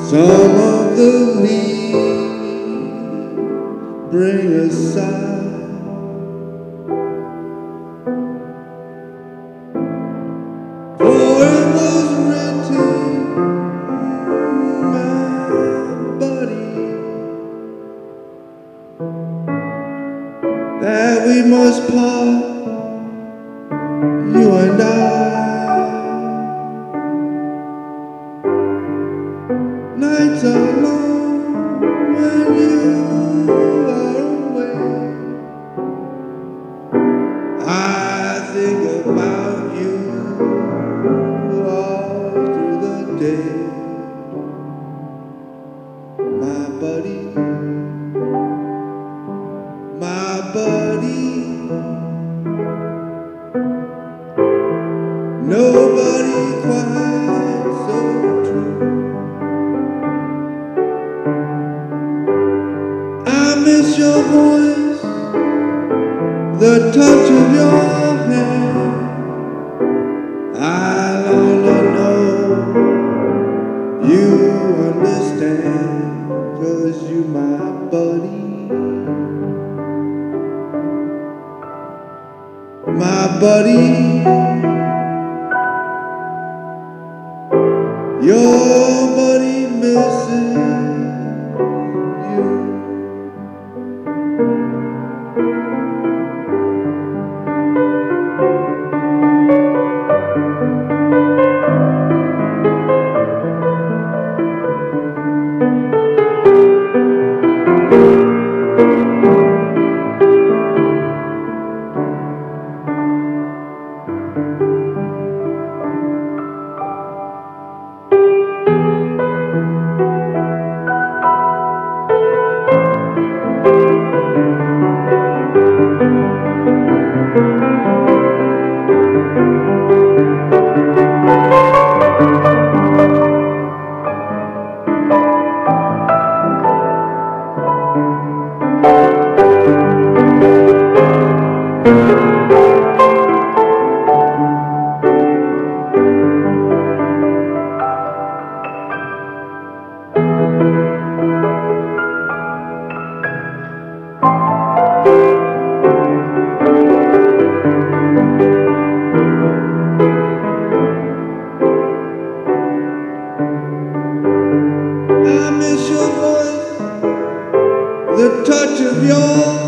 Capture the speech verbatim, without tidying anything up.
Some of the leaves bring a sigh. For it was written, my buddy, that we must part, you and I. Nights are long when you are away. I think about you all through the day, my buddy, my buddy. Nobody quite so true. I miss your voice, the touch of your hand. I long to know you understand, 'cause you my buddy, my buddy. Your buddy misses you. I miss your voice, the touch of your